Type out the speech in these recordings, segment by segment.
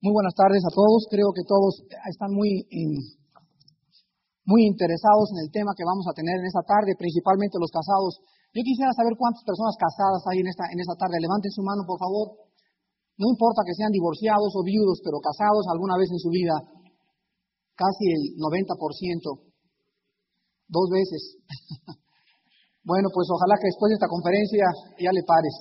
Muy buenas tardes a todos. Creo que todos están muy interesados en el tema que vamos a tener en esta tarde, principalmente los casados. Yo quisiera saber cuántas personas casadas hay en esta tarde. Levanten su mano, por favor. No importa que sean divorciados o viudos, pero casados alguna vez en su vida. Casi el 90%. 2 veces. Bueno, pues ojalá que después de esta conferencia ya le pares.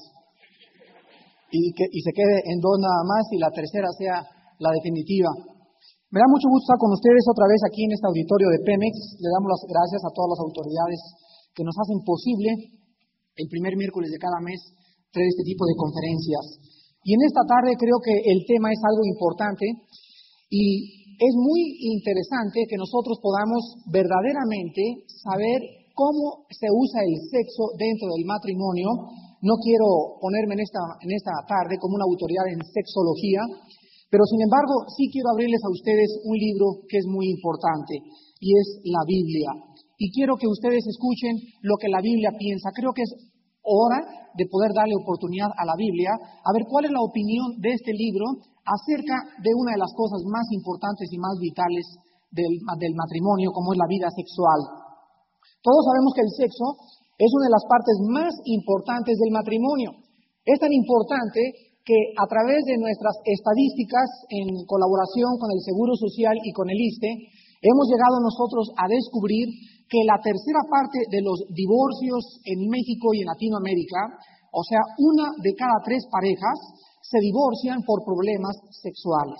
Y se quede en 2 nada más y la tercera sea la definitiva. Me da mucho gusto estar con ustedes otra vez aquí en este auditorio de Pemex. Le damos las gracias a todas las autoridades que nos hacen posible el primer miércoles de cada mes traer este tipo de conferencias. Y en esta tarde creo que el tema es algo importante y es muy interesante que nosotros podamos verdaderamente saber cómo se usa el sexo dentro del matrimonio. No quiero ponerme en esta tarde como una autoridad en sexología, pero sin embargo sí quiero abrirles a ustedes un libro que es muy importante y es la Biblia. Y quiero que ustedes escuchen lo que la Biblia piensa. Creo que es hora de poder darle oportunidad a la Biblia, a ver cuál es la opinión de este libro acerca de una de las cosas más importantes y más vitales del matrimonio, como es la vida sexual. Todos sabemos que el sexo es una de las partes más importantes del matrimonio. Es tan importante que a través de nuestras estadísticas en colaboración con el Seguro Social y con el ISSSTE, hemos llegado nosotros a descubrir que la tercera parte de los divorcios en México y en Latinoamérica, o sea, 1 de cada 3 parejas, se divorcian por problemas sexuales.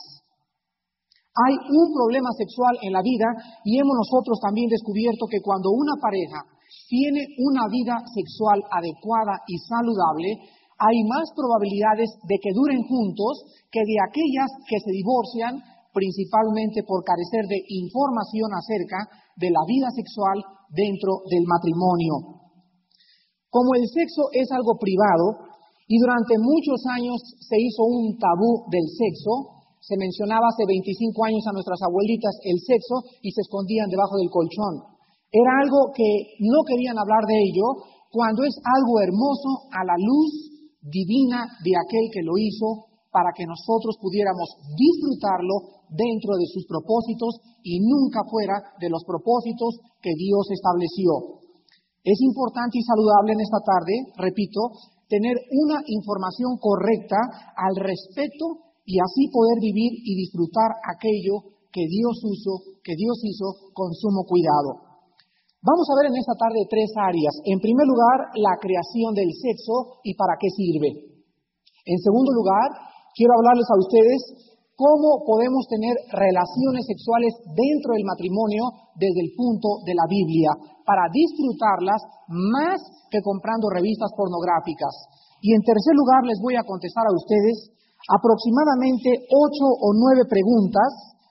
Hay un problema sexual en la vida y hemos nosotros también descubierto que cuando una pareja tiene una vida sexual adecuada y saludable, hay más probabilidades de que duren juntos que de aquellas que se divorcian principalmente por carecer de información acerca de la vida sexual dentro del matrimonio. Como el sexo es algo privado y durante muchos años se hizo un tabú del sexo, se mencionaba hace 25 años a nuestras abuelitas el sexo y se escondían debajo del colchón. Era algo que no querían hablar de ello cuando es algo hermoso a la luz divina de aquel que lo hizo para que nosotros pudiéramos disfrutarlo dentro de sus propósitos y nunca fuera de los propósitos que Dios estableció. Es importante y saludable en esta tarde, repito, tener una información correcta al respecto y así poder vivir y disfrutar aquello que Dios hizo con sumo cuidado. Vamos a ver en esta tarde 3 áreas. En primer lugar, la creación del sexo y para qué sirve. En segundo lugar, quiero hablarles a ustedes cómo podemos tener relaciones sexuales dentro del matrimonio desde el punto de la Biblia, para disfrutarlas más que comprando revistas pornográficas. Y en tercer lugar, les voy a contestar a ustedes aproximadamente 8 o 9 preguntas,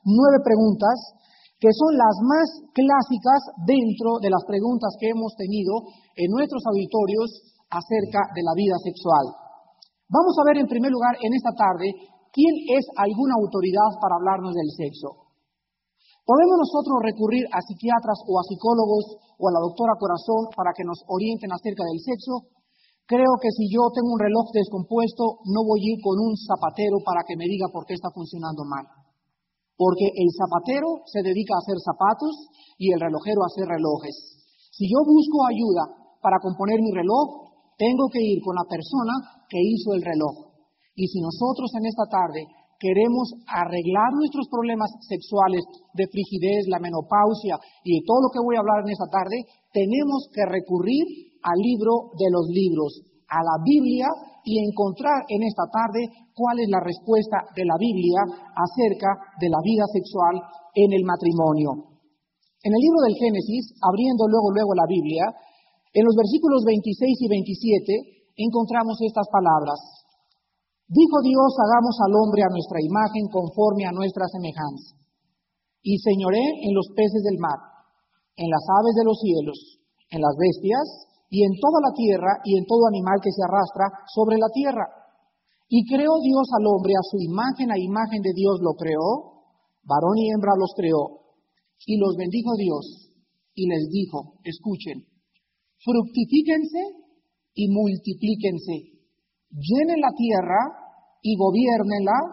que son las más clásicas dentro de las preguntas que hemos tenido en nuestros auditorios acerca de la vida sexual. Vamos a ver en primer lugar en esta tarde quién es alguna autoridad para hablarnos del sexo. ¿Podemos nosotros recurrir a psiquiatras o a psicólogos o a la doctora Corazón para que nos orienten acerca del sexo? Creo que si yo tengo un reloj descompuesto, no voy a ir con un zapatero para que me diga por qué está funcionando mal. Porque el zapatero se dedica a hacer zapatos y el relojero a hacer relojes. Si yo busco ayuda para componer mi reloj, tengo que ir con la persona que hizo el reloj. Y si nosotros en esta tarde queremos arreglar nuestros problemas sexuales de frigidez, la menopausia y de todo lo que voy a hablar en esta tarde, tenemos que recurrir al libro de los libros, a la Biblia, y encontrar en esta tarde cuál es la respuesta de la Biblia acerca de la vida sexual en el matrimonio. En el libro del Génesis, abriendo luego la Biblia, en los versículos 26 y 27 encontramos estas palabras. Dijo Dios, hagamos al hombre a nuestra imagen conforme a nuestra semejanza. Y señoré en los peces del mar, en las aves de los cielos, en las bestias, y en toda la tierra, y en todo animal que se arrastra sobre la tierra. Y creó Dios al hombre a su imagen, a imagen de Dios lo creó, varón y hembra los creó. Y los bendijo Dios, y les dijo, escuchen, fructifíquense y multiplíquense, llenen la tierra y gobiérnenla,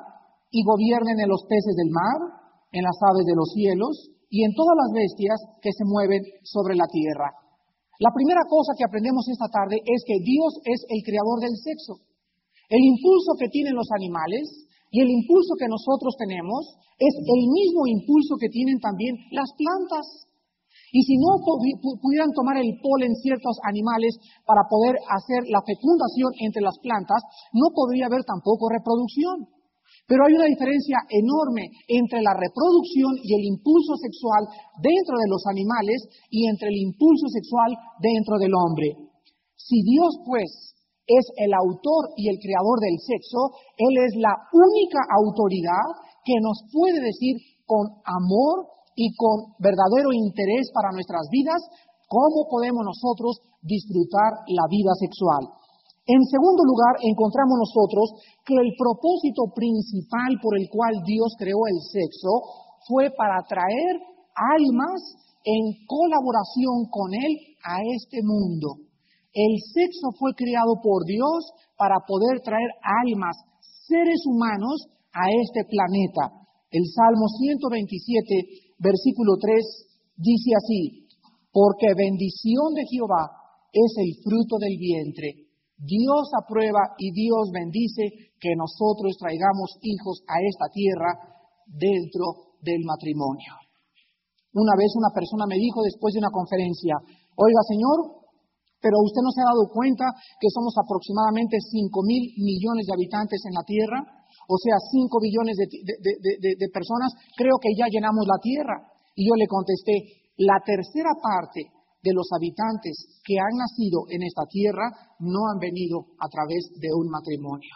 y gobiernen en los peces del mar, en las aves de los cielos y en todas las bestias que se mueven sobre la tierra. La primera cosa que aprendemos esta tarde es que Dios es el creador del sexo. El impulso que tienen los animales y el impulso que nosotros tenemos es el mismo impulso que tienen también las plantas. Y si no pudieran tomar el polen ciertos animales para poder hacer la fecundación entre las plantas, no podría haber tampoco reproducción. Pero hay una diferencia enorme entre la reproducción y el impulso sexual dentro de los animales y entre el impulso sexual dentro del hombre. Si Dios, pues, es el autor y el creador del sexo, Él es la única autoridad que nos puede decir con amor y con verdadero interés para nuestras vidas cómo podemos nosotros disfrutar la vida sexual. En segundo lugar, encontramos nosotros que el propósito principal por el cual Dios creó el sexo fue para traer almas en colaboración con Él a este mundo. El sexo fue creado por Dios para poder traer almas, seres humanos, a este planeta. El Salmo 127, versículo 3, dice así: porque bendición de Jehová es el fruto del vientre. Dios aprueba y Dios bendice que nosotros traigamos hijos a esta tierra dentro del matrimonio. Una vez una persona me dijo después de una conferencia: oiga, señor, pero usted no se ha dado cuenta que somos aproximadamente 5,000 millones de habitantes en la tierra, o sea, 5 billones de personas, creo que ya llenamos la tierra. Y yo le contesté: la tercera parte de los habitantes que han nacido en esta tierra no han venido a través de un matrimonio.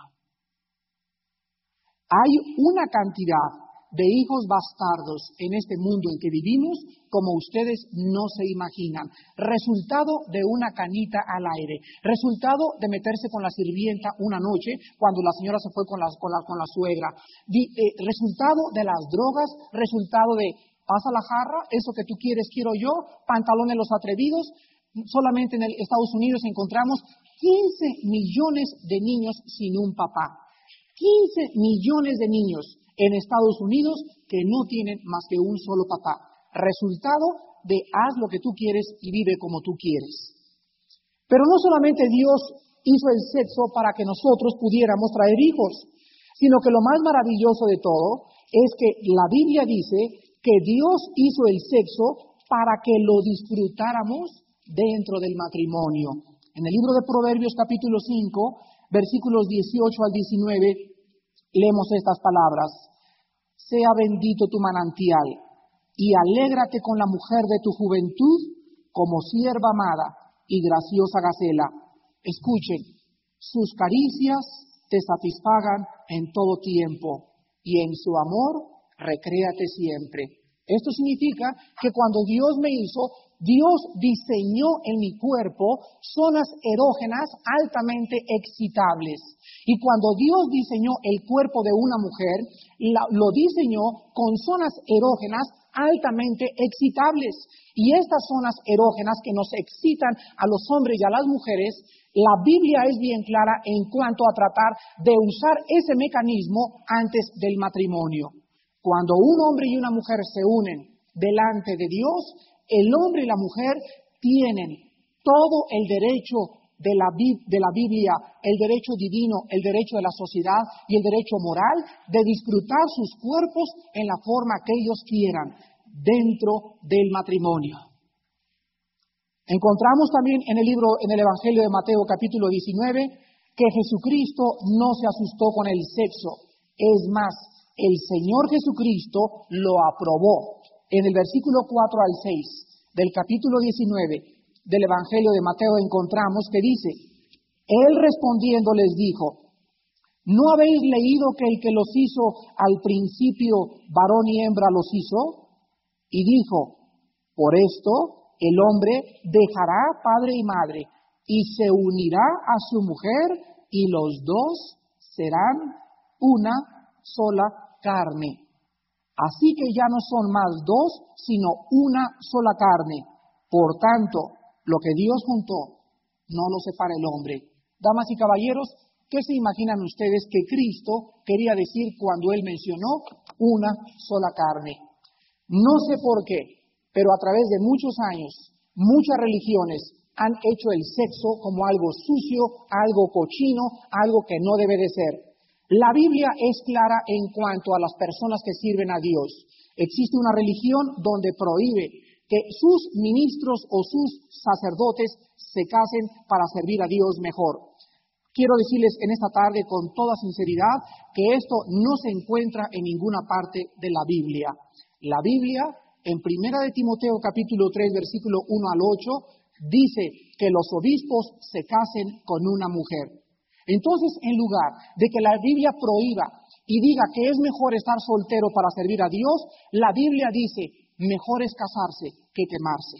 Hay una cantidad de hijos bastardos en este mundo en que vivimos como ustedes no se imaginan. Resultado de una canita al aire, resultado de meterse con la sirvienta una noche cuando la señora se fue con la suegra, resultado de las drogas, resultado de pasa la jarra, eso que tú quieres quiero yo, pantalones los atrevidos. Solamente en Estados Unidos encontramos 15 millones de niños sin un papá. 15 millones de niños en Estados Unidos que no tienen más que un solo papá. Resultado de haz lo que tú quieres y vive como tú quieres. Pero no solamente Dios hizo el sexo para que nosotros pudiéramos traer hijos, sino que lo más maravilloso de todo es que la Biblia dice que Dios hizo el sexo para que lo disfrutáramos dentro del matrimonio. En el libro de Proverbios capítulo 5, versículos 18 al 19, leemos estas palabras: sea bendito tu manantial y alégrate con la mujer de tu juventud como sierva amada y graciosa gacela. Escuchen, sus caricias te satisfagan en todo tiempo y en su amor recréate siempre. Esto significa que cuando Dios me hizo, Dios diseñó en mi cuerpo zonas erógenas altamente excitables. Y cuando Dios diseñó el cuerpo de una mujer, lo diseñó con zonas erógenas altamente excitables. Y estas zonas erógenas que nos excitan a los hombres y a las mujeres, la Biblia es bien clara en cuanto a tratar de usar ese mecanismo antes del matrimonio. Cuando un hombre y una mujer se unen delante de Dios, el hombre y la mujer tienen todo el derecho de la Biblia, el derecho divino, el derecho de la sociedad y el derecho moral de disfrutar sus cuerpos en la forma que ellos quieran dentro del matrimonio. Encontramos también en el Evangelio de Mateo capítulo 19 que Jesucristo no se asustó con el sexo. Es más, el Señor Jesucristo lo aprobó. En el versículo 4 al 6 del capítulo 19 del Evangelio de Mateo encontramos que dice: Él respondiendo les dijo: ¿no habéis leído que el que los hizo al principio varón y hembra los hizo? Y dijo: por esto el hombre dejará padre y madre y se unirá a su mujer y los dos serán una sola carne. Así que ya no son más dos, sino una sola carne. Por tanto, lo que Dios juntó, no lo separa el hombre. Damas y caballeros, ¿qué se imaginan ustedes que Cristo quería decir cuando Él mencionó una sola carne? No sé por qué, pero a través de muchos años, muchas religiones han hecho el sexo como algo sucio, algo cochino, algo que no debe de ser. La Biblia es clara en cuanto a las personas que sirven a Dios. Existe una religión donde prohíbe que sus ministros o sus sacerdotes se casen para servir a Dios mejor. Quiero decirles en esta tarde con toda sinceridad que esto no se encuentra en ninguna parte de la Biblia. La Biblia, en 1 de Timoteo capítulo 3, versículo 1 al 8, dice que los obispos se casen con una mujer. Entonces, en lugar de que la Biblia prohíba y diga que es mejor estar soltero para servir a Dios, la Biblia dice, mejor es casarse que quemarse.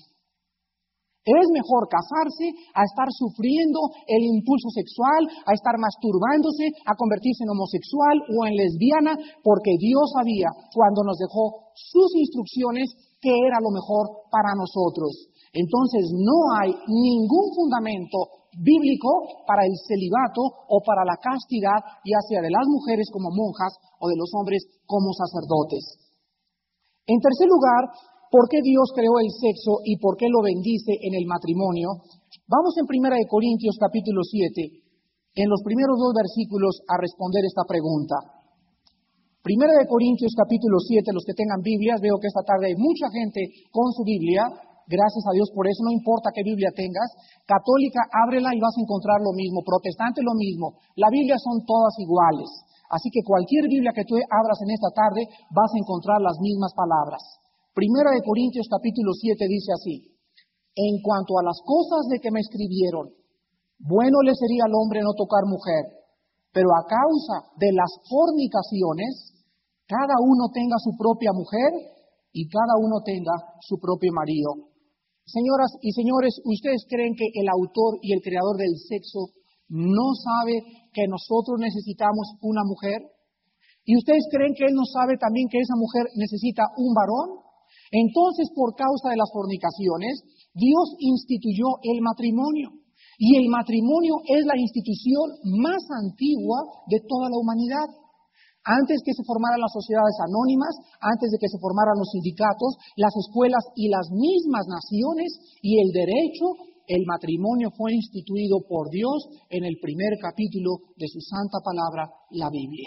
Es mejor casarse a estar sufriendo el impulso sexual, a estar masturbándose, a convertirse en homosexual o en lesbiana, porque Dios sabía cuando nos dejó sus instrucciones que era lo mejor para nosotros. Entonces no hay ningún fundamento bíblico para el celibato o para la castidad, ya sea de las mujeres como monjas o de los hombres como sacerdotes. En tercer lugar, ¿por qué Dios creó el sexo y por qué lo bendice en el matrimonio? Vamos en 1 de Corintios capítulo 7, en los primeros 2 versículos a responder esta pregunta. 1 de Corintios capítulo 7, los que tengan Biblias, veo que esta tarde hay mucha gente con su Biblia, gracias a Dios por eso, no importa qué Biblia tengas, católica, ábrela y vas a encontrar lo mismo, protestante lo mismo, la Biblia son todas iguales, así que cualquier Biblia que tú abras en esta tarde vas a encontrar las mismas palabras. 1 de Corintios capítulo 7 dice así, en cuanto a las cosas de que me escribieron, bueno le sería al hombre no tocar mujer, pero a causa de las fornicaciones, cada uno tenga su propia mujer y cada uno tenga su propio marido. Señoras y señores, ¿ustedes creen que el autor y el creador del sexo no sabe que nosotros necesitamos una mujer? ¿Y ustedes creen que él no sabe también que esa mujer necesita un varón? Entonces, por causa de las fornicaciones, Dios instituyó el matrimonio. Y el matrimonio es la institución más antigua de toda la humanidad. Antes que se formaran las sociedades anónimas, antes de que se formaran los sindicatos, las escuelas y las mismas naciones y el derecho, el matrimonio fue instituido por Dios en el primer capítulo de su santa palabra, la Biblia.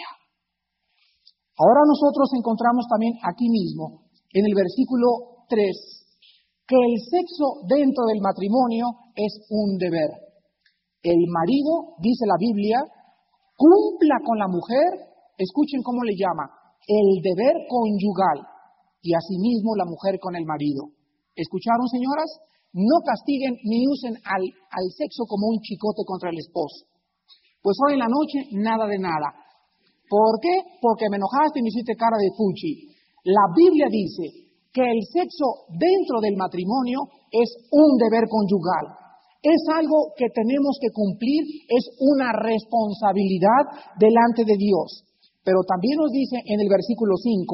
Ahora nosotros encontramos también aquí mismo, en el versículo 3, que el sexo dentro del matrimonio es un deber. El marido, dice la Biblia, cumpla con la mujer, escuchen cómo le llama, el deber conyugal, y asimismo la mujer con el marido. ¿Escucharon, señoras? No castiguen ni usen al sexo como un chicote contra el esposo. Pues hoy en la noche, nada de nada. ¿Por qué? Porque me enojaste y me hiciste cara de fuchi. La Biblia dice que el sexo dentro del matrimonio es un deber conyugal. Es algo que tenemos que cumplir, es una responsabilidad delante de Dios. Pero también nos dice en el versículo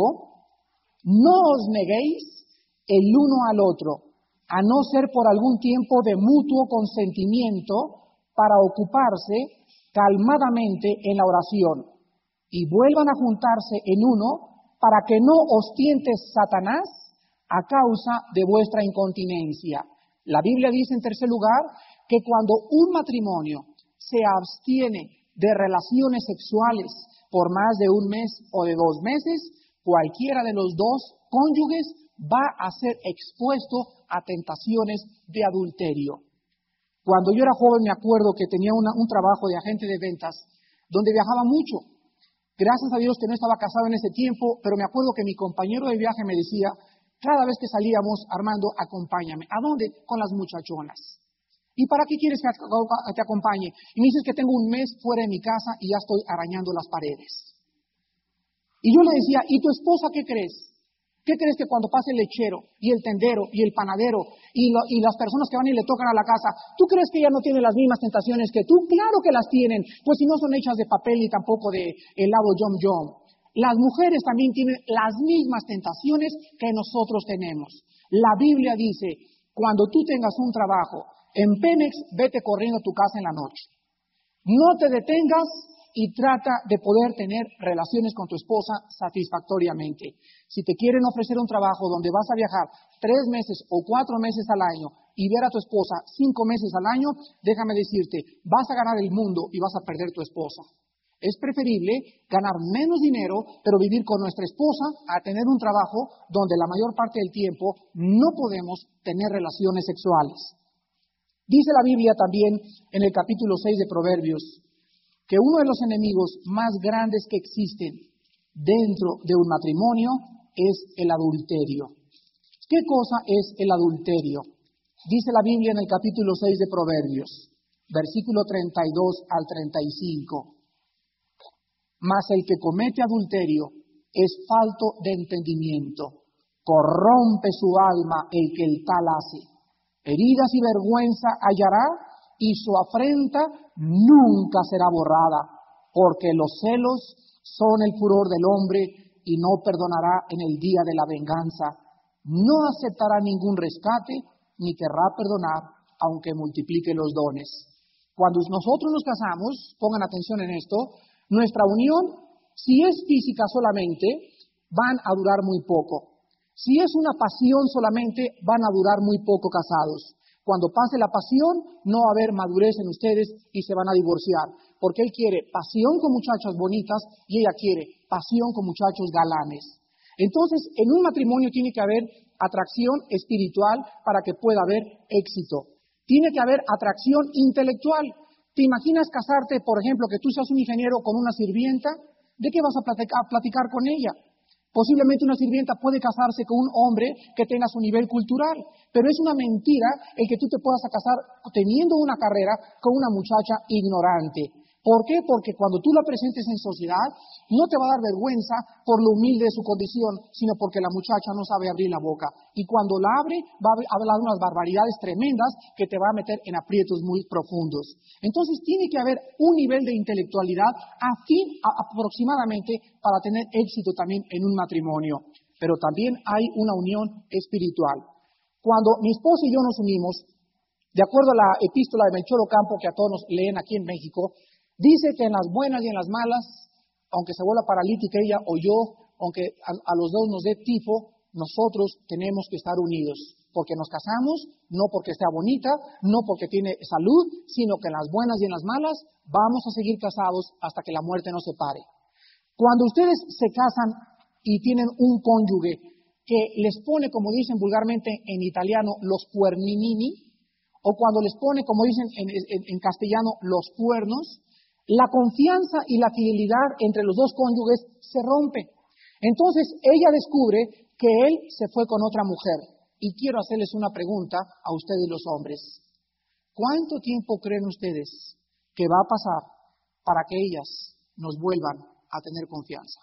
5, no os neguéis el uno al otro, a no ser por algún tiempo de mutuo consentimiento para ocuparse calmadamente en la oración, y vuelvan a juntarse en uno para que no os tiente Satanás a causa de vuestra incontinencia. La Biblia dice en tercer lugar que cuando un matrimonio se abstiene de relaciones sexuales por más de un mes o de 2 meses, cualquiera de los dos cónyuges va a ser expuesto a tentaciones de adulterio. Cuando yo era joven me acuerdo que tenía un trabajo de agente de ventas donde viajaba mucho. Gracias a Dios que no estaba casado en ese tiempo, pero me acuerdo que mi compañero de viaje me decía, cada vez que salíamos, Armando, acompáñame. ¿A dónde? Con las muchachonas. ¿Y para qué quieres que te acompañe? Y me dices que tengo un mes fuera de mi casa y ya estoy arañando las paredes. Y yo le decía, ¿y tu esposa qué crees? ¿Qué crees que cuando pase el lechero y el tendero y el panadero y las personas que van y le tocan a la casa, ¿tú crees que ella no tiene las mismas tentaciones que tú? Claro que las tienen, pues si no son hechas de papel ni tampoco de helado Yum Yum. Las mujeres también tienen las mismas tentaciones que nosotros tenemos. La Biblia dice, cuando tú tengas un trabajo en Pemex, vete corriendo a tu casa en la noche. No te detengas y trata de poder tener relaciones con tu esposa satisfactoriamente. Si te quieren ofrecer un trabajo donde vas a viajar 3 meses o 4 meses al año y ver a tu esposa 5 meses al año, déjame decirte, vas a ganar el mundo y vas a perder tu esposa. Es preferible ganar menos dinero, pero vivir con nuestra esposa a tener un trabajo donde la mayor parte del tiempo no podemos tener relaciones sexuales. Dice la Biblia también en el capítulo 6 de Proverbios que uno de los enemigos más grandes que existen dentro de un matrimonio es el adulterio. ¿Qué cosa es el adulterio? Dice la Biblia en el capítulo 6 de Proverbios, versículo 32 al 35. Mas el que comete adulterio es falto de entendimiento, corrompe su alma el que el tal hace. Heridas y vergüenza hallará, y su afrenta nunca será borrada, porque los celos son el furor del hombre y no perdonará en el día de la venganza. No aceptará ningún rescate ni querrá perdonar, aunque multiplique los dones. Cuando nosotros nos casamos, pongan atención en esto, nuestra unión, si es física solamente, van a durar muy poco. Si es una pasión solamente, van a durar muy poco casados. Cuando pase la pasión, no va a haber madurez en ustedes y se van a divorciar. Porque él quiere pasión con muchachas bonitas y ella quiere pasión con muchachos galanes. Entonces, en un matrimonio tiene que haber atracción espiritual para que pueda haber éxito. Tiene que haber atracción intelectual. ¿Te imaginas casarte, por ejemplo, que tú seas un ingeniero con una sirvienta? ¿De qué vas a platicar con ella? Posiblemente una sirvienta puede casarse con un hombre que tenga su nivel cultural, pero es una mentira el que tú te puedas casar teniendo una carrera con una muchacha ignorante. ¿Por qué? Porque cuando tú la presentes en sociedad, no te va a dar vergüenza por lo humilde de su condición, sino porque la muchacha no sabe abrir la boca. Y cuando la abre, va a hablar unas barbaridades tremendas que te va a meter en aprietos muy profundos. Entonces tiene que haber un nivel de intelectualidad aproximadamente para tener éxito también en un matrimonio. Pero también hay una unión espiritual. Cuando mi esposa y yo nos unimos, de acuerdo a la epístola de Melchor Ocampo, que a todos nos leen aquí en México, dice que en las buenas y en las malas, aunque se vuelva paralítica ella o yo, aunque a los dos nos dé tifo, nosotros tenemos que estar unidos. Porque nos casamos, no porque sea bonita, no porque tiene salud, sino que en las buenas y en las malas vamos a seguir casados hasta que la muerte nos separe. Cuando ustedes se casan y tienen un cónyuge que les pone, como dicen vulgarmente en italiano, los cuerninini, o cuando les pone, como dicen en castellano, los cuernos, la confianza y la fidelidad entre los dos cónyuges se rompe. Entonces ella descubre que él se fue con otra mujer. Y quiero hacerles una pregunta a ustedes los hombres. ¿Cuánto tiempo creen ustedes que va a pasar para que ellas nos vuelvan a tener confianza?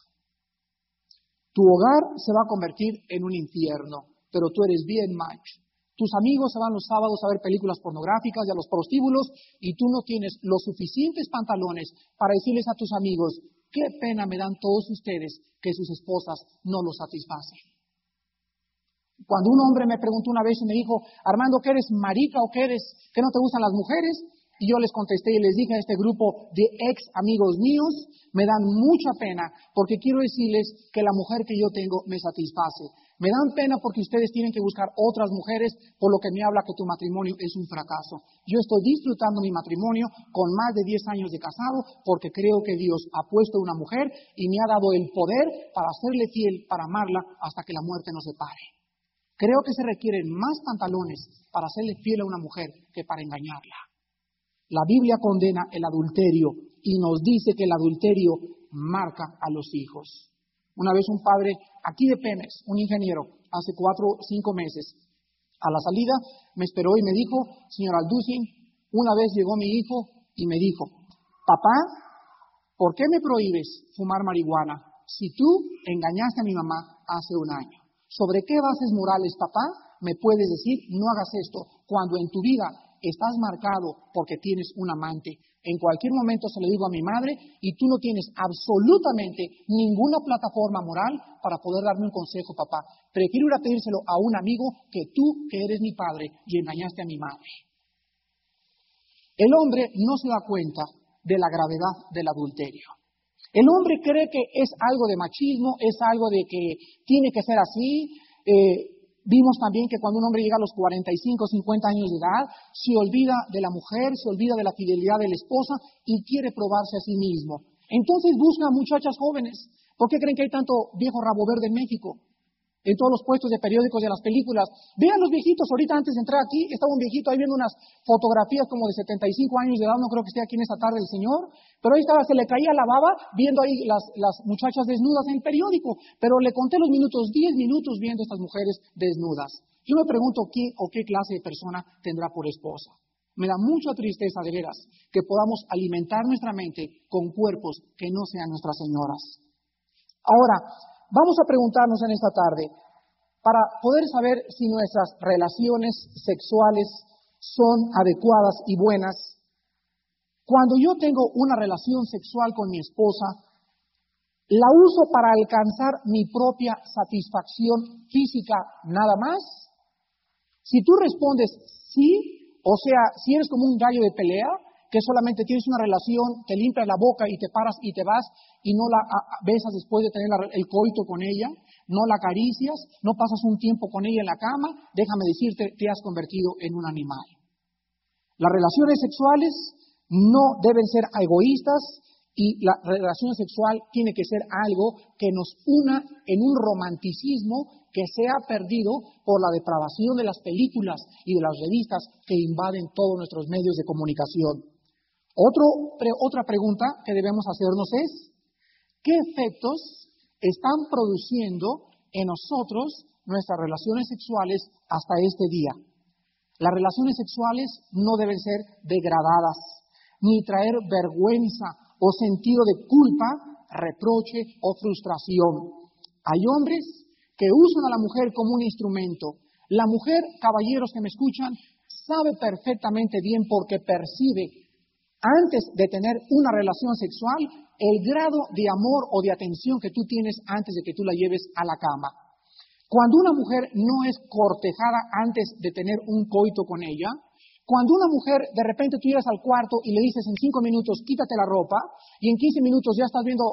Tu hogar se va a convertir en un infierno, pero tú eres bien macho. Tus amigos se van los sábados a ver películas pornográficas y a los prostíbulos y tú no tienes los suficientes pantalones para decirles a tus amigos, qué pena me dan todos ustedes que sus esposas no los satisfacen. Cuando un hombre me preguntó una vez y me dijo, Armando, ¿qué eres marica o qué eres? ¿Que no te gustan las mujeres? Y yo les contesté y les dije a este grupo de ex amigos míos, me dan mucha pena porque quiero decirles que la mujer que yo tengo me satisface. Me dan pena porque ustedes tienen que buscar otras mujeres, por lo que me habla que tu matrimonio es un fracaso. Yo estoy disfrutando mi matrimonio con más de 10 años de casado porque creo que Dios ha puesto una mujer y me ha dado el poder para serle fiel, para amarla hasta que la muerte nos separe. Creo que se requieren más pantalones para serle fiel a una mujer que para engañarla. La Biblia condena el adulterio y nos dice que el adulterio marca a los hijos. Una vez un padre, aquí de Pemex, un ingeniero, hace 4 o 5 meses, a la salida me esperó y me dijo, señor Alducin, una vez llegó mi hijo y me dijo, papá, ¿por qué me prohíbes fumar marihuana si tú engañaste a mi mamá hace un año? ¿Sobre qué bases morales, papá, me puedes decir, no hagas esto, cuando en tu vida estás marcado porque tienes un amante? En cualquier momento se lo digo a mi madre y tú no tienes absolutamente ninguna plataforma moral para poder darme un consejo, papá. Prefiero ir a pedírselo a un amigo que tú, que eres mi padre y engañaste a mi madre. El hombre no se da cuenta de la gravedad del adulterio. El hombre cree que es algo de machismo, es algo de que tiene que ser así. Vimos también que cuando un hombre llega a los 45, 50 años de edad, se olvida de la mujer, se olvida de la fidelidad de la esposa y quiere probarse a sí mismo. Entonces busca muchachas jóvenes. ¿Por qué creen que hay tanto viejo rabo verde en México? En todos los puestos de periódicos y de las películas. Vean los viejitos, ahorita antes de entrar aquí, estaba un viejito ahí viendo unas fotografías como de 75 años de edad, no creo que esté aquí en esta tarde el señor, pero ahí estaba, se le caía la baba viendo ahí las muchachas desnudas en el periódico, pero le conté los minutos, 10 minutos viendo a estas mujeres desnudas. Yo me pregunto quién o qué clase de persona tendrá por esposa. Me da mucha tristeza, de veras, que podamos alimentar nuestra mente con cuerpos que no sean nuestras señoras. Ahora, vamos a preguntarnos en esta tarde, para poder saber si nuestras relaciones sexuales son adecuadas y buenas. Cuando yo tengo una relación sexual con mi esposa, ¿la uso para alcanzar mi propia satisfacción física nada más? Si tú respondes sí, o sea, si eres como un gallo de pelea, que solamente tienes una relación, te limpias la boca y te paras y te vas y no la besas después de tener el coito con ella, no la acaricias, no pasas un tiempo con ella en la cama, déjame decirte, te has convertido en un animal. Las relaciones sexuales no deben ser egoístas y la relación sexual tiene que ser algo que nos una en un romanticismo que se ha perdido por la depravación de las películas y de las revistas que invaden todos nuestros medios de comunicación. Otra pregunta que debemos hacernos es, ¿qué efectos están produciendo en nosotros nuestras relaciones sexuales hasta este día? Las relaciones sexuales no deben ser degradadas, ni traer vergüenza o sentido de culpa, reproche o frustración. Hay hombres que usan a la mujer como un instrumento. La mujer, caballeros que me escuchan, sabe perfectamente bien porque percibe antes de tener una relación sexual, el grado de amor o de atención que tú tienes antes de que tú la lleves a la cama. Cuando una mujer no es cortejada antes de tener un coito con ella, cuando una mujer de repente tú llegas al cuarto y le dices en 5 minutos quítate la ropa y en 15 minutos ya estás viendo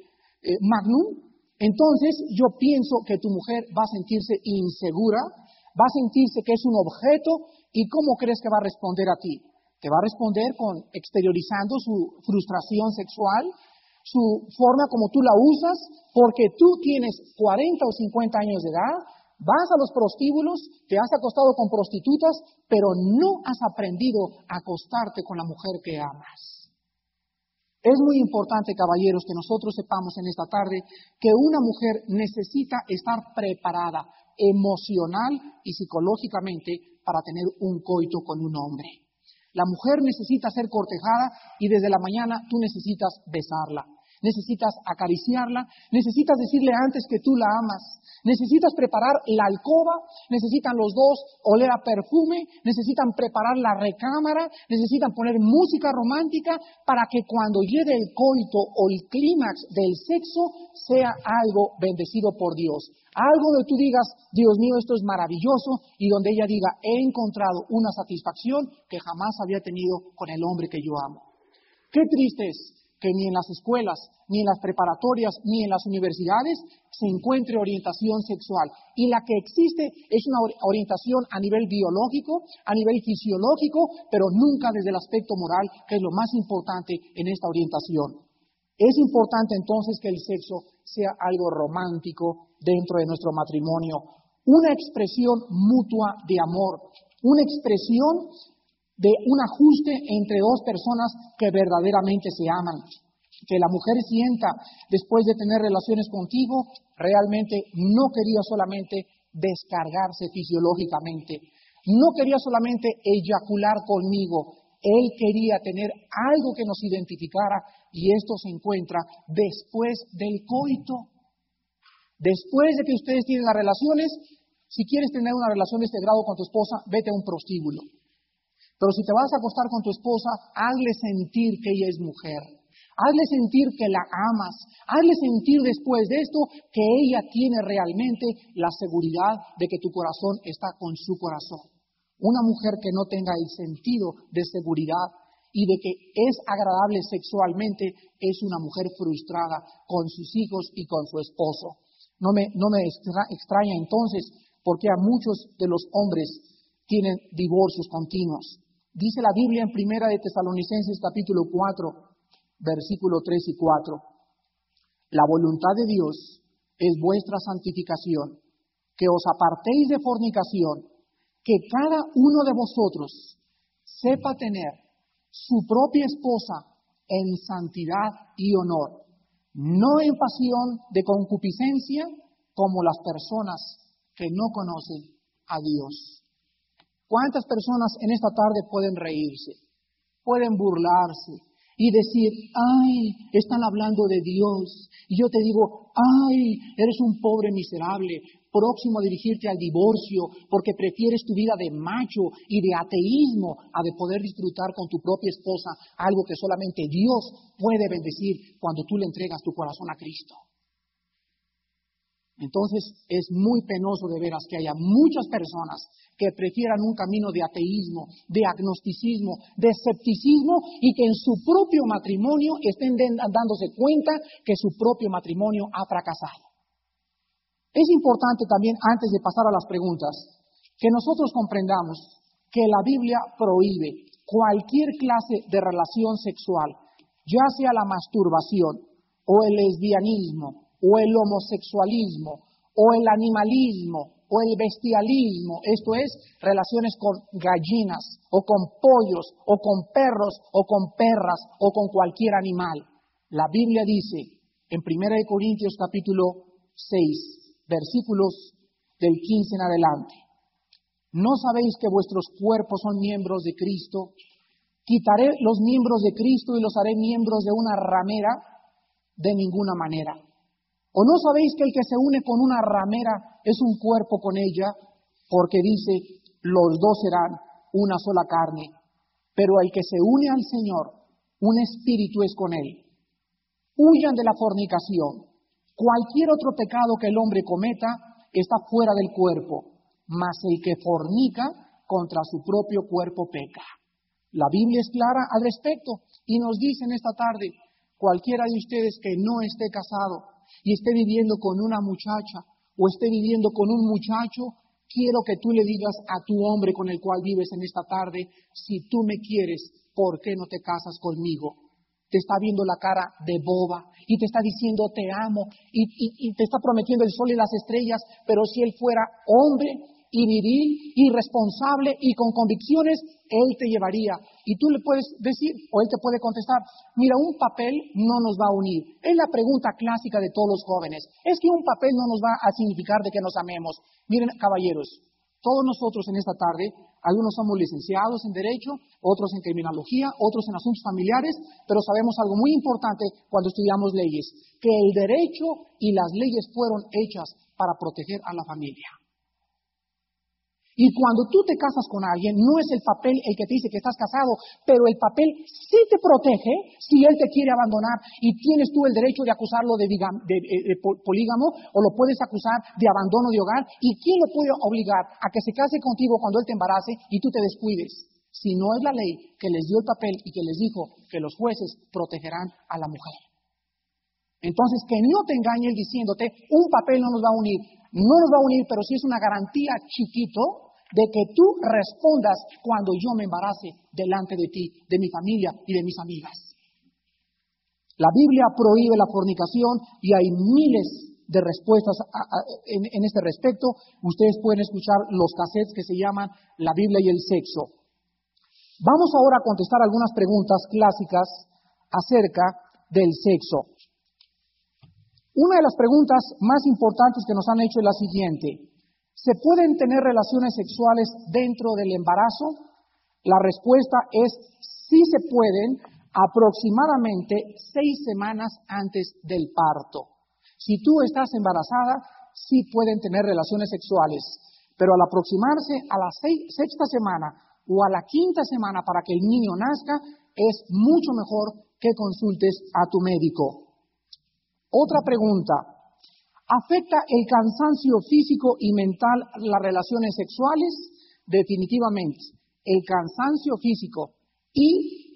Magnum, entonces yo pienso que tu mujer va a sentirse insegura, va a sentirse que es un objeto y ¿cómo crees que va a responder a ti? Te va a responder exteriorizando su frustración sexual, su forma como tú la usas, porque tú tienes 40 o 50 años de edad, vas a los prostíbulos, te has acostado con prostitutas, pero no has aprendido a acostarte con la mujer que amas. Es muy importante, caballeros, que nosotros sepamos en esta tarde que una mujer necesita estar preparada emocional y psicológicamente para tener un coito con un hombre. La mujer necesita ser cortejada y desde la mañana tú necesitas besarla, necesitas acariciarla, necesitas decirle antes que tú la amas, necesitas preparar la alcoba, necesitan los dos oler a perfume, necesitan preparar la recámara, necesitan poner música romántica para que cuando llegue el coito o el clímax del sexo sea algo bendecido por Dios. Algo donde tú digas, Dios mío, esto es maravilloso, y donde ella diga, he encontrado una satisfacción que jamás había tenido con el hombre que yo amo. Qué triste es que ni en las escuelas, ni en las preparatorias, ni en las universidades se encuentre orientación sexual. Y la que existe es una orientación a nivel biológico, a nivel fisiológico, pero nunca desde el aspecto moral, que es lo más importante en esta orientación. Es importante entonces que el sexo sea algo romántico dentro de nuestro matrimonio, una expresión mutua de amor, una expresión de un ajuste entre dos personas que verdaderamente se aman. Que la mujer sienta, después de tener relaciones contigo, realmente no quería solamente descargarse fisiológicamente, no quería solamente eyacular conmigo, él quería tener algo que nos identificara y esto se encuentra después del coito. Después de que ustedes tienen las relaciones, si quieres tener una relación de este grado con tu esposa, vete a un prostíbulo. Pero si te vas a acostar con tu esposa, hazle sentir que ella es mujer. Hazle sentir que la amas. Hazle sentir después de esto que ella tiene realmente la seguridad de que tu corazón está con su corazón. Una mujer que no tenga el sentido de seguridad y de que es agradable sexualmente, es una mujer frustrada con sus hijos y con su esposo. No me extraña entonces porque a muchos de los hombres tienen divorcios continuos. Dice la Biblia en Primera de Tesalonicenses capítulo 4, versículo 3 y 4. La voluntad de Dios es vuestra santificación, que os apartéis de fornicación, que cada uno de vosotros sepa tener su propia esposa en santidad y honor, no en pasión de concupiscencia como las personas que no conocen a Dios. ¿Cuántas personas en esta tarde pueden reírse, pueden burlarse y decir, ay, están hablando de Dios? Y yo te digo, ay, eres un pobre miserable, próximo a dirigirte al divorcio, porque prefieres tu vida de macho y de ateísmo a de poder disfrutar con tu propia esposa algo que solamente Dios puede bendecir cuando tú le entregas tu corazón a Cristo. Entonces es muy penoso de veras que haya muchas personas que prefieran un camino de ateísmo, de agnosticismo, de escepticismo y que en su propio matrimonio estén dándose cuenta que su propio matrimonio ha fracasado. Es importante también, antes de pasar a las preguntas, que nosotros comprendamos que la Biblia prohíbe cualquier clase de relación sexual, ya sea la masturbación o el lesbianismo, o el homosexualismo, o el animalismo, o el bestialismo, esto es, relaciones con gallinas, o con pollos, o con perros, o con perras, o con cualquier animal. La Biblia dice, en 1 Corintios capítulo 6, versículos del 15 en adelante, ¿no sabéis que vuestros cuerpos son miembros de Cristo? Quitaré los miembros de Cristo y los haré miembros de una ramera, de ninguna manera. ¿O no sabéis que el que se une con una ramera es un cuerpo con ella? Porque dice, los dos serán una sola carne. Pero el que se une al Señor, un espíritu es con él. Huyan de la fornicación. Cualquier otro pecado que el hombre cometa está fuera del cuerpo, mas el que fornica contra su propio cuerpo peca. La Biblia es clara al respecto y nos dice en esta tarde, cualquiera de ustedes que no esté casado y esté viviendo con una muchacha o esté viviendo con un muchacho, quiero que tú le digas a tu hombre con el cual vives en esta tarde, si tú me quieres, ¿por qué no te casas conmigo? Te está viendo la cara de boba y te está diciendo te amo y te está prometiendo el sol y las estrellas, pero si él fuera hombre y viril y responsable y con convicciones, él te llevaría. Y tú le puedes decir, o él te puede contestar, mira, un papel no nos va a unir. Es la pregunta clásica de todos los jóvenes. Es que un papel no nos va a significar de que nos amemos. Miren, caballeros, todos nosotros en esta tarde, algunos somos licenciados en Derecho, otros en Criminología, otros en Asuntos Familiares, pero sabemos algo muy importante cuando estudiamos leyes, que el derecho y las leyes fueron hechas para proteger a la familia. Y cuando tú te casas con alguien, no es el papel el que te dice que estás casado, pero el papel sí te protege si él te quiere abandonar y tienes tú el derecho de acusarlo de polígamo o lo puedes acusar de abandono de hogar. ¿Y quién lo puede obligar a que se case contigo cuando él te embarace y tú te descuides? Si no es la ley que les dio el papel y que les dijo que los jueces protegerán a la mujer. Entonces, que no te engañe él diciéndote, un papel no nos va a unir. No nos va a unir, pero sí es una garantía chiquito de que tú respondas cuando yo me embarace delante de ti, de mi familia y de mis amigas. La Biblia prohíbe la fornicación y hay miles de respuestas en este respecto. Ustedes pueden escuchar los cassettes que se llaman La Biblia y el sexo. Vamos ahora a contestar algunas preguntas clásicas acerca del sexo. Una de las preguntas más importantes que nos han hecho es la siguiente. ¿Se pueden tener relaciones sexuales dentro del embarazo? La respuesta es sí se pueden aproximadamente 6 semanas antes del parto. Si tú estás embarazada, sí pueden tener relaciones sexuales, pero al aproximarse a la sexta semana o a la quinta semana para que el niño nazca, es mucho mejor que consultes a tu médico. Otra pregunta. ¿Afecta el cansancio físico y mental las relaciones sexuales? Definitivamente. El cansancio físico y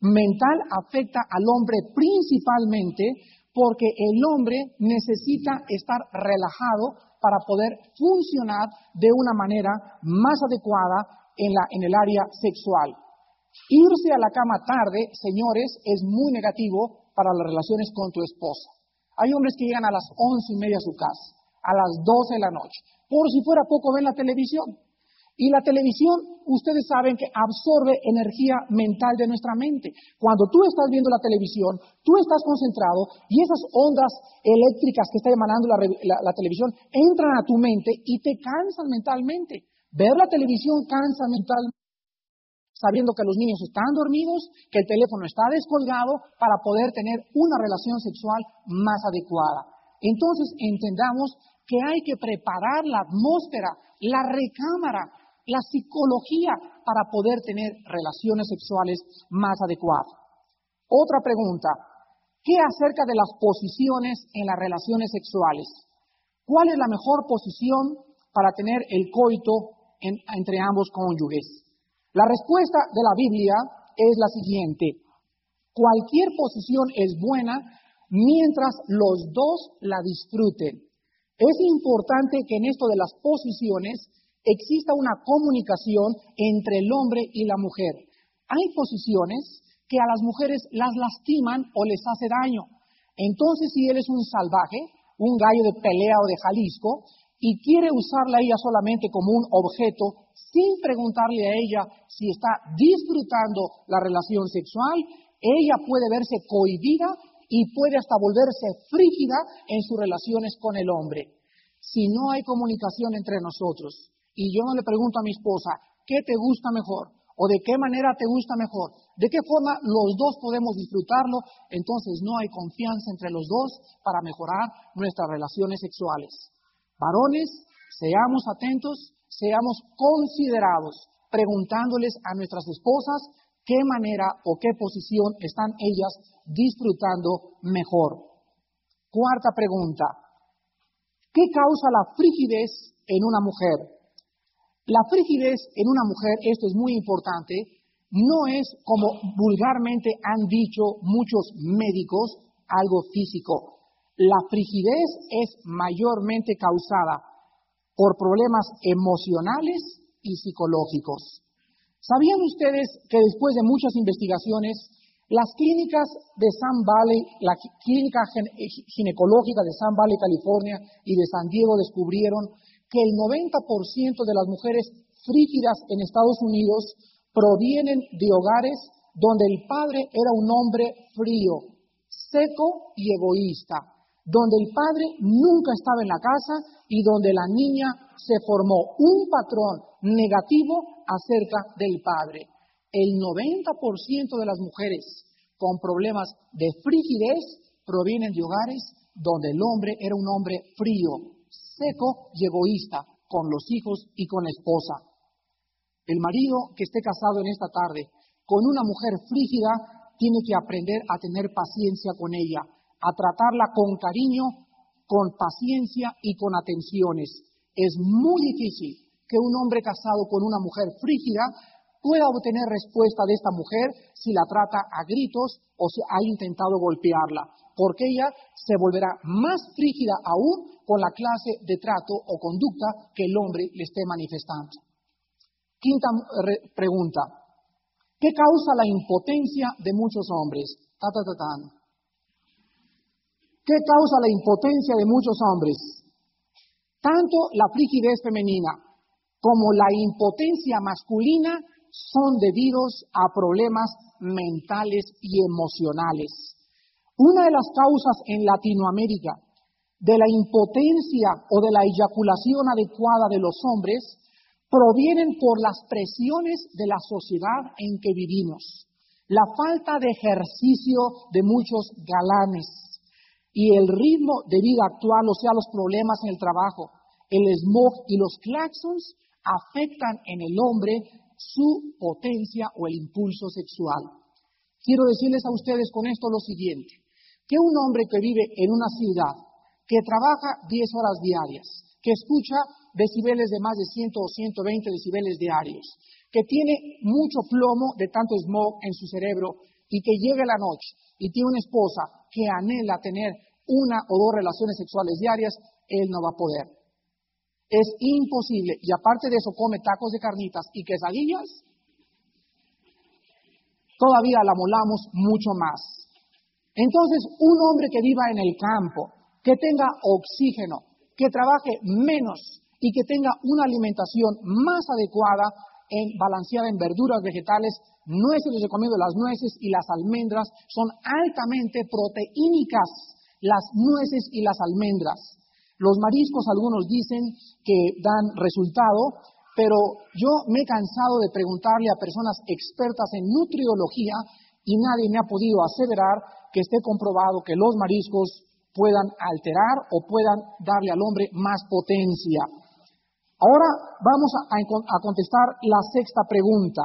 mental afecta al hombre principalmente porque el hombre necesita estar relajado para poder funcionar de una manera más adecuada en el área sexual. Irse a la cama tarde, señores, es muy negativo para las relaciones con tu esposa. Hay hombres que llegan a las 11:30 a su casa, a las 12 de la noche. Por si fuera poco, ven la televisión. Y la televisión, ustedes saben que absorbe energía mental de nuestra mente. Cuando tú estás viendo la televisión, tú estás concentrado y esas ondas eléctricas que está emanando la televisión entran a tu mente y te cansan mentalmente. Ver la televisión cansa mentalmente, sabiendo que los niños están dormidos, que el teléfono está descolgado para poder tener una relación sexual más adecuada. Entonces entendamos que hay que preparar la atmósfera, la recámara, la psicología para poder tener relaciones sexuales más adecuadas. Otra pregunta, ¿qué acerca de las posiciones en las relaciones sexuales? ¿Cuál es la mejor posición para tener el coito entre ambos cónyuges? La respuesta de la Biblia es la siguiente: cualquier posición es buena mientras los dos la disfruten. Es importante que en esto de las posiciones exista una comunicación entre el hombre y la mujer. Hay posiciones que a las mujeres las lastiman o les hace daño. Entonces, si él es un salvaje, un gallo de pelea o de Jalisco, y quiere usarla a ella solamente como un objeto, sin preguntarle a ella si está disfrutando la relación sexual, ella puede verse cohibida y puede hasta volverse frígida en sus relaciones con el hombre. Si no hay comunicación entre nosotros, y yo no le pregunto a mi esposa, ¿qué te gusta mejor? ¿O de qué manera te gusta mejor? ¿De qué forma los dos podemos disfrutarlo? Entonces no hay confianza entre los dos para mejorar nuestras relaciones sexuales. Varones, seamos atentos, seamos considerados, preguntándoles a nuestras esposas qué manera o qué posición están ellas disfrutando mejor. Cuarta pregunta, ¿qué causa la frigidez en una mujer? La frigidez en una mujer, esto es muy importante, no es como vulgarmente han dicho muchos médicos, algo físico. La frigidez es mayormente causada por problemas emocionales y psicológicos. ¿Sabían ustedes que después de muchas investigaciones, las clínicas de Sun Valley, la clínica ginecológica de Sun Valley, California, y de San Diego descubrieron que el 90% de las mujeres frígidas en Estados Unidos provienen de hogares donde el padre era un hombre frío, seco y egoísta, donde el padre nunca estaba en la casa y donde la niña se formó un patrón negativo acerca del padre. El 90% de las mujeres con problemas de frigidez provienen de hogares donde el hombre era un hombre frío, seco y egoísta con los hijos y con la esposa. El marido que esté casado en esta tarde con una mujer frígida tiene que aprender a tener paciencia con ella, a tratarla con cariño, con paciencia y con atenciones. Es muy difícil que un hombre casado con una mujer frígida pueda obtener respuesta de esta mujer si la trata a gritos o si ha intentado golpearla, porque ella se volverá más frígida aún con la clase de trato o conducta que el hombre le esté manifestando. Quinta pregunta. ¿Qué causa la impotencia de muchos hombres? ¿Qué causa la impotencia de muchos hombres? Tanto la frigidez femenina como la impotencia masculina son debidos a problemas mentales y emocionales. Una de las causas en Latinoamérica de la impotencia o de la eyaculación adecuada de los hombres provienen por las presiones de la sociedad en que vivimos, la falta de ejercicio de muchos galanes y el ritmo de vida actual, o sea, los problemas en el trabajo, el smog y los claxons afectan en el hombre su potencia o el impulso sexual. Quiero decirles a ustedes con esto lo siguiente, que un hombre que vive en una ciudad, que trabaja 10 horas diarias, que escucha decibeles de más de 100 o 120 decibeles diarios, que tiene mucho plomo de tanto smog en su cerebro y que llegue la noche y tiene una esposa que anhela tener una o dos relaciones sexuales diarias, él no va a poder. Es imposible. Y aparte de eso, come tacos de carnitas y quesadillas, todavía la molamos mucho más. Entonces, un hombre que viva en el campo, que tenga oxígeno, que trabaje menos y que tenga una alimentación más adecuada, balanceada en verduras, vegetales, nueces, les recomiendo las nueces y las almendras, son altamente proteínicas, las nueces y las almendras. Los mariscos, algunos dicen que dan resultado, pero yo me he cansado de preguntarle a personas expertas en nutriología y nadie me ha podido aseverar que esté comprobado que los mariscos puedan alterar o puedan darle al hombre más potencia. Ahora vamos a contestar la sexta pregunta.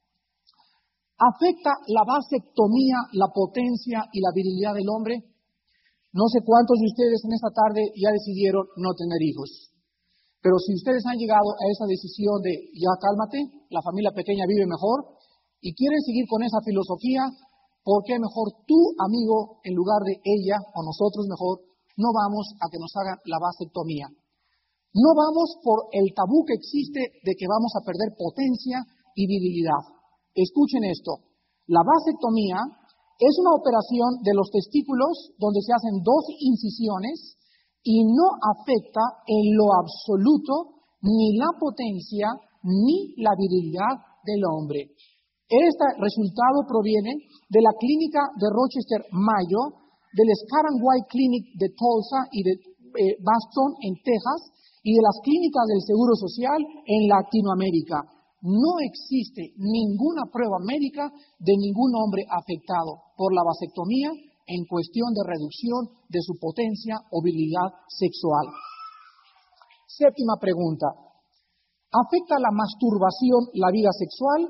¿Afecta la vasectomía la potencia y la virilidad del hombre? No sé cuántos de ustedes en esta tarde ya decidieron no tener hijos. Pero si ustedes han llegado a esa decisión de ya cálmate, la familia pequeña vive mejor, y quieren seguir con esa filosofía, ¿por qué mejor tú, amigo, en lugar de ella, o nosotros mejor, no vamos a que nos hagan la vasectomía? No vamos por el tabú que existe de que vamos a perder potencia y virilidad. Escuchen esto, la vasectomía es una operación de los testículos donde se hacen 2 incisiones y no afecta en lo absoluto ni la potencia ni la virilidad del hombre. Este resultado proviene de la clínica de Rochester, Mayo, del Scar and White Clinic de Tulsa y de Boston, en Texas, y de las clínicas del Seguro Social en Latinoamérica. No existe ninguna prueba médica de ningún hombre afectado por la vasectomía en cuestión de reducción de su potencia o virilidad sexual. Séptima pregunta. ¿Afecta la masturbación la vida sexual?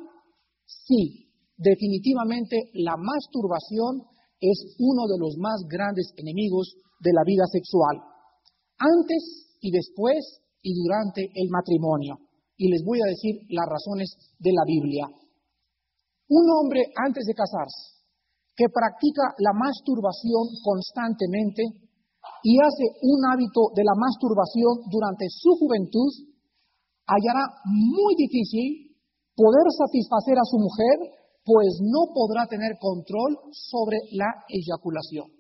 Sí, definitivamente la masturbación es uno de los más grandes enemigos de la vida sexual. Antes y después y durante el matrimonio. Y les voy a decir las razones de la Biblia. Un hombre antes de casarse que practica la masturbación constantemente y hace un hábito de la masturbación durante su juventud, hallará muy difícil poder satisfacer a su mujer, pues no podrá tener control sobre la eyaculación.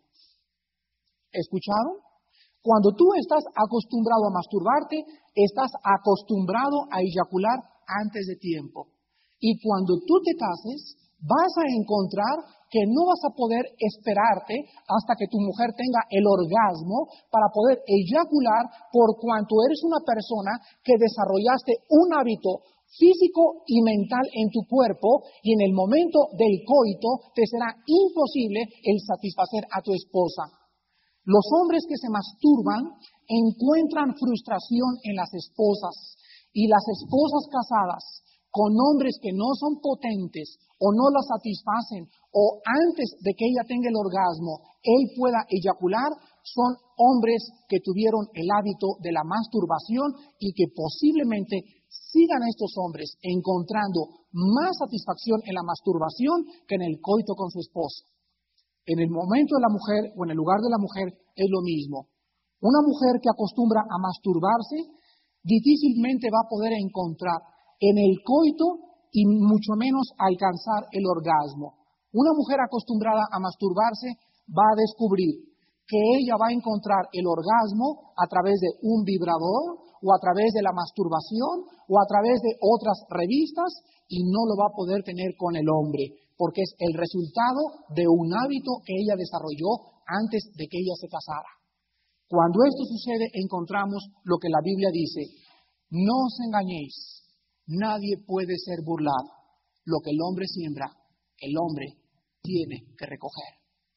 ¿Escucharon? Cuando tú estás acostumbrado a masturbarte, estás acostumbrado a eyacular antes de tiempo. Y cuando tú te cases, vas a encontrar que no vas a poder esperarte hasta que tu mujer tenga el orgasmo para poder eyacular, por cuanto eres una persona que desarrollaste un hábito físico y mental en tu cuerpo, y en el momento del coito te será imposible el satisfacer a tu esposa. Los hombres que se masturban encuentran frustración en las esposas, y las esposas casadas con hombres que no son potentes o no la satisfacen, o antes de que ella tenga el orgasmo, él pueda eyacular, son hombres que tuvieron el hábito de la masturbación y que posiblemente sigan estos hombres encontrando más satisfacción en la masturbación que en el coito con su esposa. En el momento de la mujer o en el lugar de la mujer es lo mismo. Una mujer que acostumbra a masturbarse difícilmente va a poder encontrar en el coito y mucho menos alcanzar el orgasmo. Una mujer acostumbrada a masturbarse va a descubrir que ella va a encontrar el orgasmo a través de un vibrador o a través de la masturbación o a través de otras revistas, y no lo va a poder tener con el hombre, porque es el resultado de un hábito que ella desarrolló antes de que ella se casara. Cuando esto sucede, encontramos lo que la Biblia dice: no os engañéis, nadie puede ser burlado. Lo que el hombre siembra, el hombre tiene que recoger.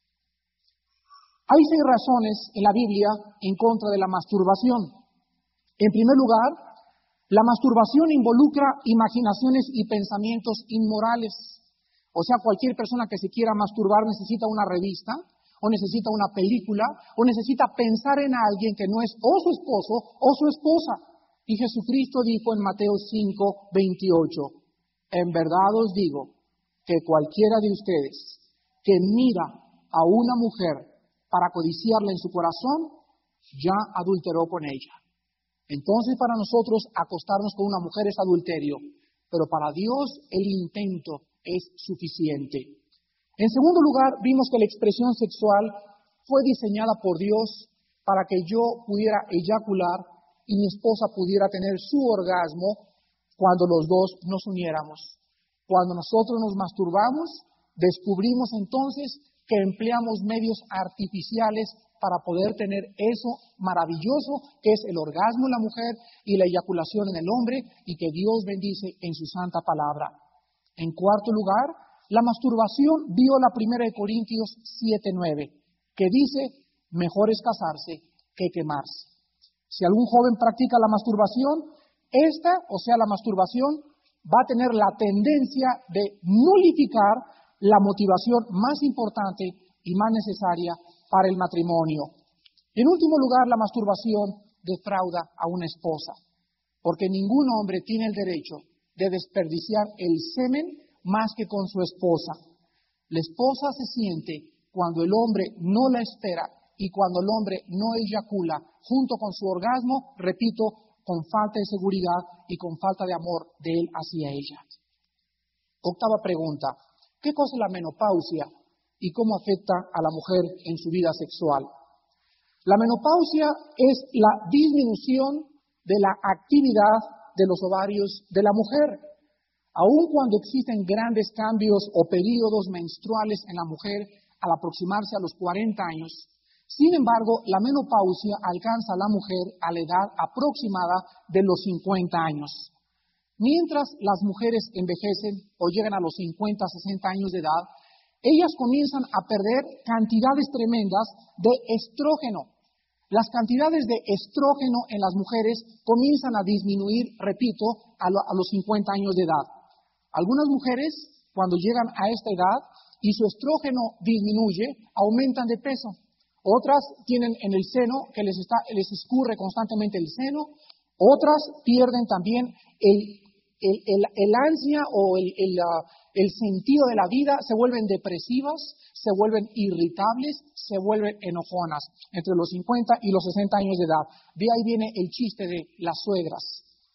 Hay 6 razones en la Biblia en contra de la masturbación. En primer lugar, la masturbación involucra imaginaciones y pensamientos inmorales. O sea, cualquier persona que se quiera masturbar necesita una revista, o necesita una película, o necesita pensar en alguien que no es o su esposo o su esposa. Y Jesucristo dijo en Mateo 5:28, en verdad os digo que cualquiera de ustedes que mira a una mujer para codiciarla en su corazón, ya adulteró con ella. Entonces para nosotros acostarnos con una mujer es adulterio, pero para Dios el intento es suficiente. En segundo lugar, vimos que la expresión sexual fue diseñada por Dios para que yo pudiera eyacular y mi esposa pudiera tener su orgasmo cuando los dos nos uniéramos. Cuando nosotros nos masturbamos, descubrimos entonces que empleamos medios artificiales para poder tener eso maravilloso que es el orgasmo en la mujer y la eyaculación en el hombre, y que Dios bendice en su santa palabra. En cuarto lugar, la masturbación viola 1 Corintios 7:9, que dice, mejor es casarse que quemarse. Si algún joven practica la masturbación, la masturbación va a tener la tendencia de nulificar la motivación más importante y más necesaria para el matrimonio. En último lugar, la masturbación defrauda a una esposa, porque ningún hombre tiene el derecho de desperdiciar el semen más que con su esposa. La esposa se siente cuando el hombre no la espera y cuando el hombre no eyacula junto con su orgasmo, repito, con falta de seguridad y con falta de amor de él hacia ella. Octava pregunta, ¿qué cosa es la menopausia y cómo afecta a la mujer en su vida sexual? La menopausia es la disminución de la actividad de los ovarios de la mujer. Aun cuando existen grandes cambios o periodos menstruales en la mujer al aproximarse a los 40 años, sin embargo, la menopausia alcanza a la mujer a la edad aproximada de los 50 años. Mientras las mujeres envejecen o llegan a los 50, 60 años de edad, ellas comienzan a perder cantidades tremendas de estrógeno. Las cantidades de estrógeno en las mujeres comienzan a disminuir, repito, a los 50 años de edad. Algunas mujeres, cuando llegan a esta edad y su estrógeno disminuye, aumentan de peso. Otras tienen en el seno que les escurre constantemente el seno. Otras pierden también el ansia o el sentido de la vida, se vuelven depresivas, se vuelven irritables, se vuelven enojonas entre los 50 y los 60 años de edad. De ahí viene el chiste de las suegras.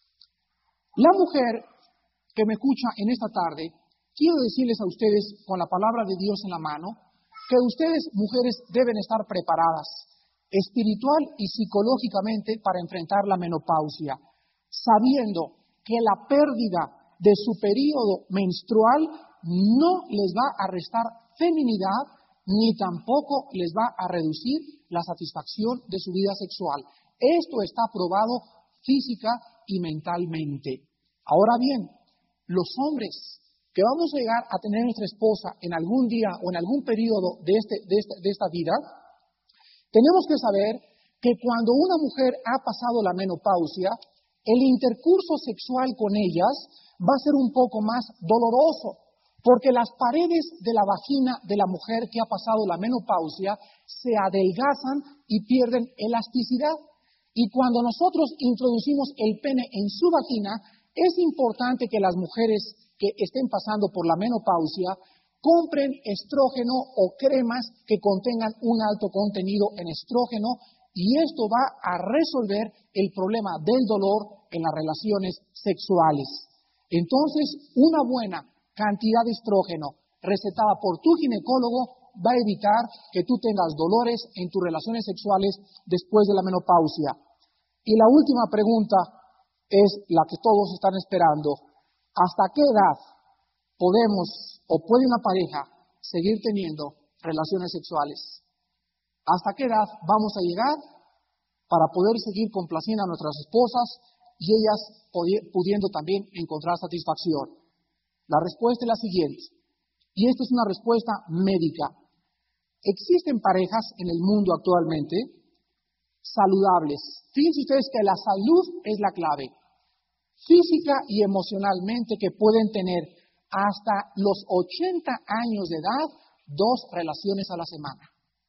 La mujer que me escucha en esta tarde, quiero decirles a ustedes con la palabra de Dios en la mano, que ustedes, mujeres, deben estar preparadas espiritual y psicológicamente para enfrentar la menopausia, sabiendo que la pérdida de su periodo menstrual no les va a restar feminidad ni tampoco les va a reducir la satisfacción de su vida sexual. Esto está probado física y mentalmente. Ahora bien, los hombres que vamos a llegar a tener nuestra esposa en algún día o en algún periodo de esta vida, tenemos que saber que cuando una mujer ha pasado la menopausia, el intercurso sexual con ellas va a ser un poco más doloroso, porque las paredes de la vagina de la mujer que ha pasado la menopausia se adelgazan y pierden elasticidad. Y cuando nosotros introducimos el pene en su vagina, es importante que las mujeres que estén pasando por la menopausia compren estrógeno o cremas que contengan un alto contenido en estrógeno, y esto va a resolver el problema del dolor en las relaciones sexuales. Entonces, una buena cantidad de estrógeno recetada por tu ginecólogo va a evitar que tú tengas dolores en tus relaciones sexuales después de la menopausia. Y la última pregunta es la que todos están esperando. ¿Hasta qué edad podemos o puede una pareja seguir teniendo relaciones sexuales? ¿Hasta qué edad vamos a llegar para poder seguir complaciendo a nuestras esposas y ellas pudiendo también encontrar satisfacción? La respuesta es la siguiente, y esta es una respuesta médica. Existen parejas en el mundo actualmente saludables. Fíjense ustedes que la salud es la clave. Física y emocionalmente, que pueden tener hasta los 80 años de edad 2 relaciones a la semana.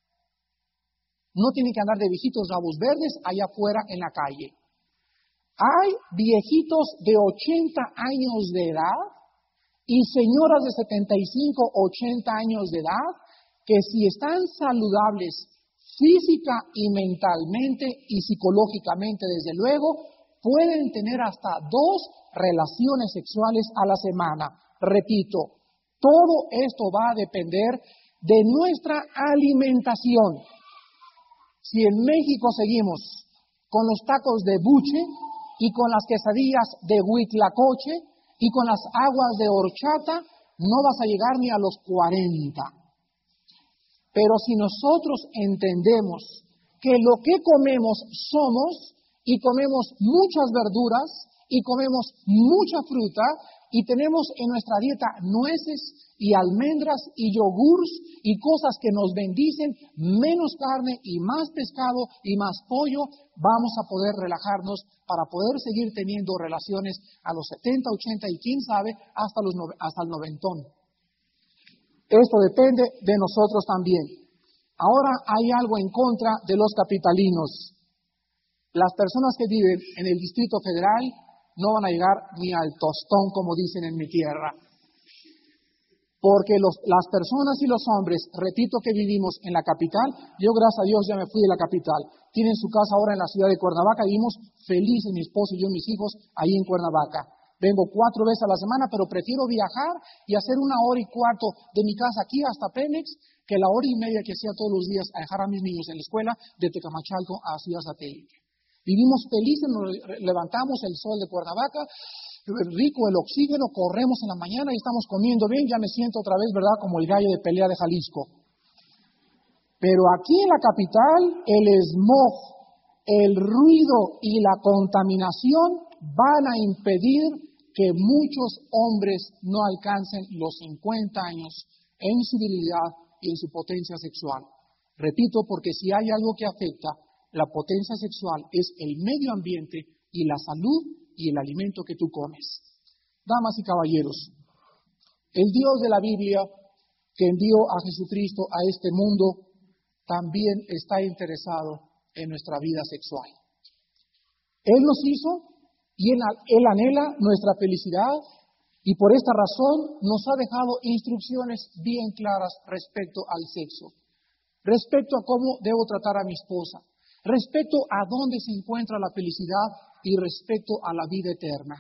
No tienen que andar de viejitos rabos verdes allá afuera en la calle. Hay viejitos de 80 años de edad y señoras de 75, 80 años de edad que si están saludables física y mentalmente y psicológicamente, desde luego, pueden tener hasta 2 relaciones sexuales a la semana. Repito, todo esto va a depender de nuestra alimentación. Si en México seguimos con los tacos de buche y con las quesadillas de huitlacoche y con las aguas de horchata, no vas a llegar ni a los 40. Pero si nosotros entendemos que lo que comemos somos, y comemos muchas verduras, y comemos mucha fruta, y tenemos en nuestra dieta nueces y almendras y yogures y cosas que nos bendicen, menos carne y más pescado y más pollo, vamos a poder relajarnos para poder seguir teniendo relaciones a los 70, 80 y quién sabe hasta el 90. Esto depende de nosotros también. Ahora hay algo en contra de los capitalinos. Las personas que viven en el Distrito Federal no van a llegar ni al tostón, como dicen en mi tierra. Porque las personas y los hombres, repito, que vivimos en la capital, yo gracias a Dios ya me fui de la capital, tienen su casa ahora en la ciudad de Cuernavaca, vivimos felices, mi esposo y yo, mis hijos, ahí en Cuernavaca. Vengo 4 veces a la semana, pero prefiero viajar y hacer 1 hora y cuarto de mi casa aquí hasta Pemex, que la hora y media que hacía todos los días a dejar a mis niños en la escuela de Tecamachalco hacia Satélite. Vivimos felices, nos levantamos el sol de Cuernavaca, rico el oxígeno, corremos en la mañana y estamos comiendo bien, ya me siento otra vez, ¿verdad?, como el gallo de pelea de Jalisco. Pero aquí en la capital, el smog, el ruido y la contaminación van a impedir que muchos hombres no alcancen los 50 años en su virilidad y en su potencia sexual. Repito, porque si hay algo que afecta la potencia sexual es el medio ambiente y la salud y el alimento que tú comes. Damas y caballeros, el Dios de la Biblia que envió a Jesucristo a este mundo también está interesado en nuestra vida sexual. Él nos hizo y Él anhela nuestra felicidad y por esta razón nos ha dejado instrucciones bien claras respecto al sexo, respecto a cómo debo tratar a mi esposa, respecto a dónde se encuentra la felicidad y respecto a la vida eterna.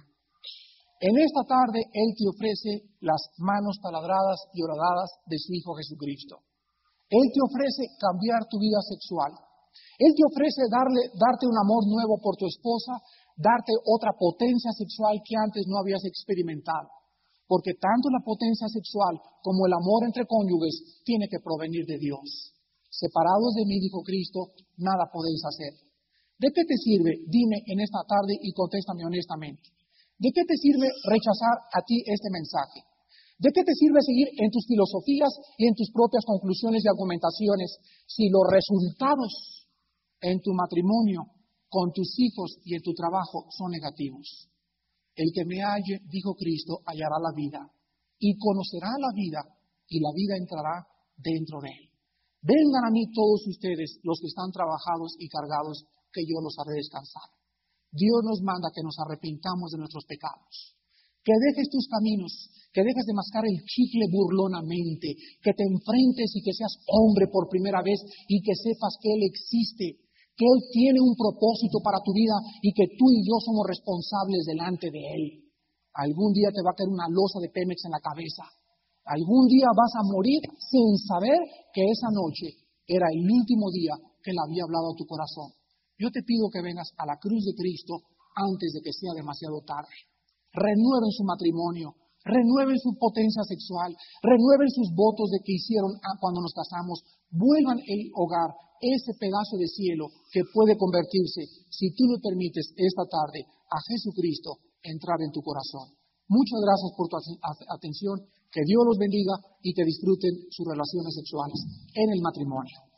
En esta tarde, Él te ofrece las manos taladradas y horadadas de su Hijo Jesucristo. Él te ofrece cambiar tu vida sexual. Él te ofrece darte un amor nuevo por tu esposa, darte otra potencia sexual que antes no habías experimentado. Porque tanto la potencia sexual como el amor entre cónyuges tiene que provenir de Dios. Separados de mí, dijo Cristo, nada podéis hacer. ¿De qué te sirve? Dime en esta tarde y contéstame honestamente. ¿De qué te sirve rechazar a ti este mensaje? ¿De qué te sirve seguir en tus filosofías y en tus propias conclusiones y argumentaciones si los resultados en tu matrimonio, con tus hijos y en tu trabajo son negativos? El que me halle, dijo Cristo, hallará la vida y conocerá la vida y la vida entrará dentro de él. Vengan a mí todos ustedes, los que están trabajados y cargados, que yo los haré descansar. Dios nos manda que nos arrepintamos de nuestros pecados, que dejes tus caminos, que dejes de mascar el chicle burlonamente, que te enfrentes y que seas hombre por primera vez y que sepas que Él existe, que Él tiene un propósito para tu vida y que tú y yo somos responsables delante de Él. Algún día te va a caer una losa de Pemex en la cabeza. Algún día vas a morir sin saber que esa noche era el último día que Él había hablado a tu corazón. Yo te pido que vengas a la cruz de Cristo antes de que sea demasiado tarde. Renueven su matrimonio, renueven su potencia sexual, renueven sus votos de que hicieron cuando nos casamos, vuelvan el hogar, ese pedazo de cielo que puede convertirse, si tú lo permites esta tarde, a Jesucristo entrar en tu corazón. Muchas gracias por tu atención, que Dios los bendiga y que disfruten sus relaciones sexuales en el matrimonio.